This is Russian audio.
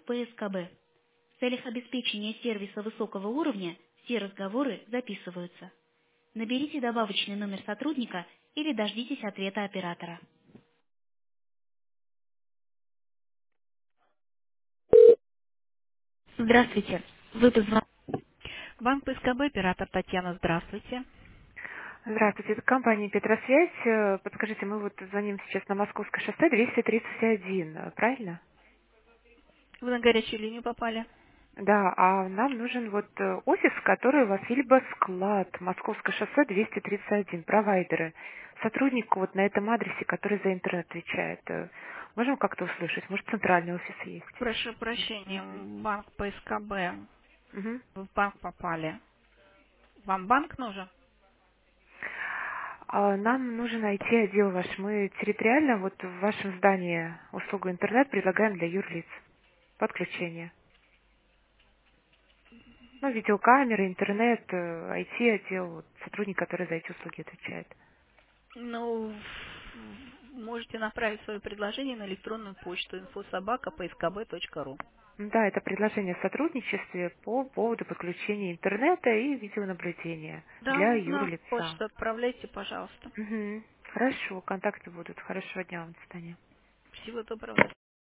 ПСКБ. В целях обеспечения сервиса высокого уровня все разговоры записываются. Наберите добавочный номер сотрудника или дождитесь ответа оператора. Здравствуйте. Вы позвонили. Банк ПСКБ, оператор Татьяна, здравствуйте. Здравствуйте, это компания Петросвязь. Подскажите, мы вот звоним сейчас на Московское шоссе 231, правильно? Вы на горячую линию попали. Да, а нам нужен вот офис, который у вас, либо склад, Московское шоссе 231, провайдеры. Сотрудник вот на этом адресе, который за интернет отвечает. Можем как-то услышать? Может, центральный офис есть? Прошу прощения, банк ПСКБ. Мгм. Вы в банк попали. Вам банк нужен? Нам нужен IT-отдел ваш. Мы территориально вот в вашем здании услугу интернет предлагаем для юрлиц. Подключение. Ну, видеокамеры, интернет, IT-отдел, вот, сотрудник, который за эти услуги отвечает. Ну, можете направить свое предложение на электронную почту info@pskb.ru. Да, это предложение о сотрудничестве по поводу подключения интернета и видеонаблюдения Да, для на юрлица. почту отправляйте, пожалуйста. Мгм. Хорошо, контакты будут. Хорошего дня вам, до свидания. Всего доброго.